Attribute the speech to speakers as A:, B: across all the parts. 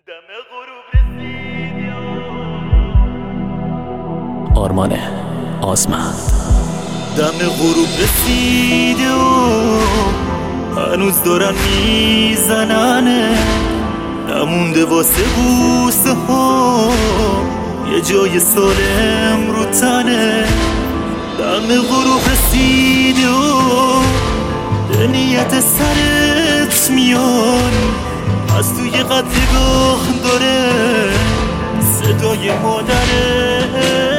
A: دم غروب رسید
B: آرمان آزمند.
A: دم غروب رسید هنوز دارن میزننه، نمونده واسه بوسه ها یه جای سالم رو تنه. دم غروب رسید به نیت سرت میان، از توی قدگاه داره صدای مادره.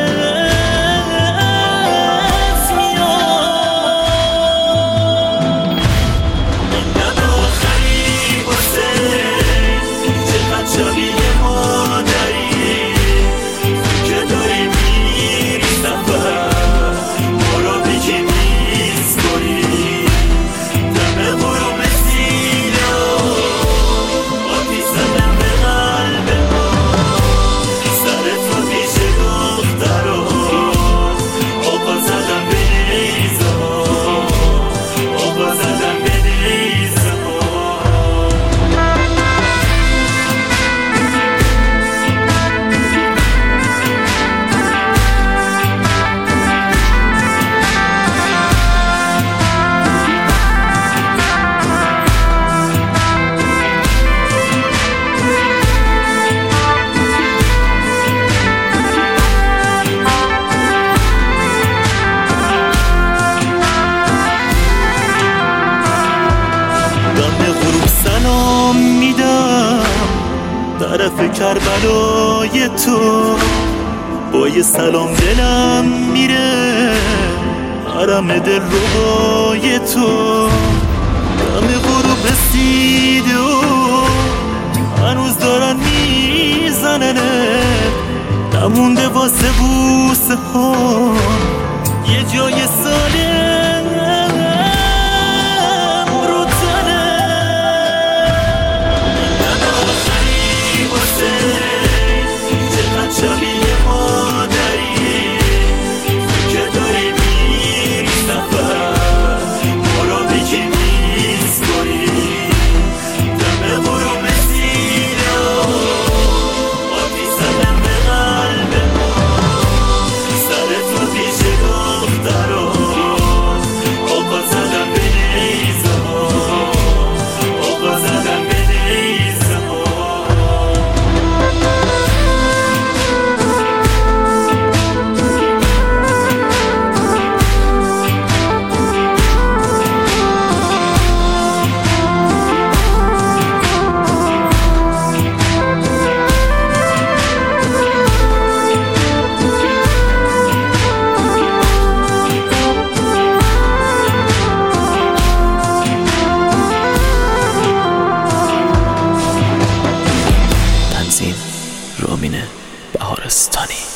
A: سلام میدم طرف کربلای تو، با یه سلام دلم میره حرم دل ربای تو. دم غروب رسید هنوز دارن میزننه، نمونده واسه بوسه ها یه جای سالم رو تنه. شبیه مادری که داری میری سفر، ما را بگی میسپاری. دم غروب رسید آتی زدم به قلب ما، سر تو پیش دخترا آقا زدم به نیزه ها، آقا زدم به نیزه ها.
B: رامین بهارستانی.